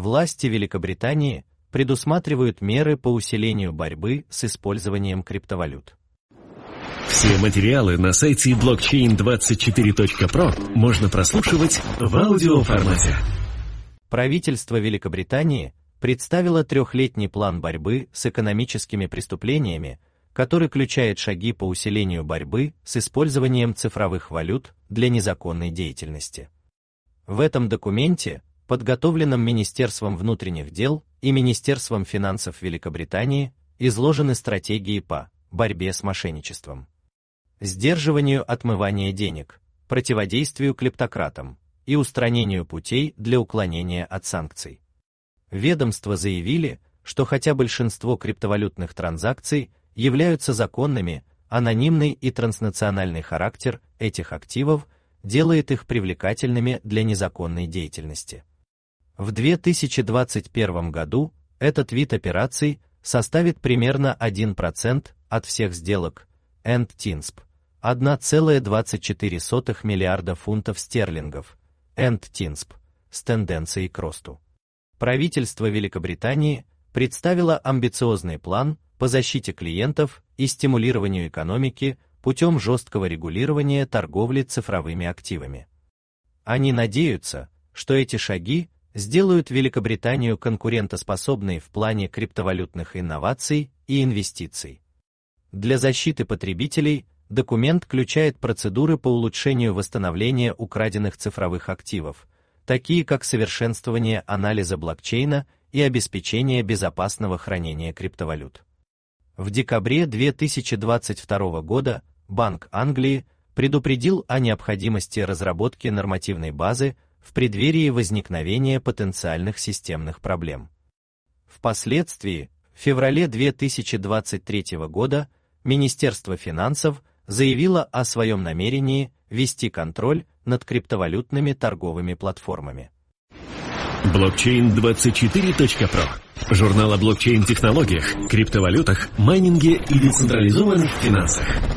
Власти Великобритании предусматривают меры по усилению борьбы с использованием криптовалют. Все материалы на сайте blockchain24.pro можно прослушивать в аудиоформате. Правительство Великобритании представило трехлетний план борьбы с экономическими преступлениями, который включает шаги по усилению борьбы с использованием цифровых валют для незаконной деятельности. В этом документе, подготовленном Министерством внутренних дел и Министерством финансов Великобритании, изложены стратегии по борьбе с мошенничеством, сдерживанию отмывания денег, противодействию клептократам и устранению путей для уклонения от санкций. Ведомства заявили, что хотя большинство криптовалютных транзакций являются законными, анонимный и транснациональный характер этих активов делает их привлекательными для незаконной деятельности. В 2021 году этот вид операций составит примерно 1% от всех сделок, END-TINSP, 1,24 миллиарда фунтов стерлингов, END-TINSP, с тенденцией к росту. Правительство Великобритании представило амбициозный план по защите клиентов и стимулированию экономики путем жесткого регулирования торговли цифровыми активами. Они надеются, что эти шаги сделают Великобританию конкурентоспособной в плане криптовалютных инноваций и инвестиций. Для защиты потребителей документ включает процедуры по улучшению восстановления украденных цифровых активов, такие как совершенствование анализа блокчейна и обеспечение безопасного хранения криптовалют. В декабре 2022 года Банк Англии предупредил о необходимости разработки нормативной базы в преддверии возникновения потенциальных системных проблем. Впоследствии, в феврале 2023 года, Министерство финансов заявило о своем намерении вести контроль над криптовалютными торговыми платформами. Blockchain24.pro – журнал о блокчейн-технологиях, криптовалютах, майнинге и децентрализованных финансах.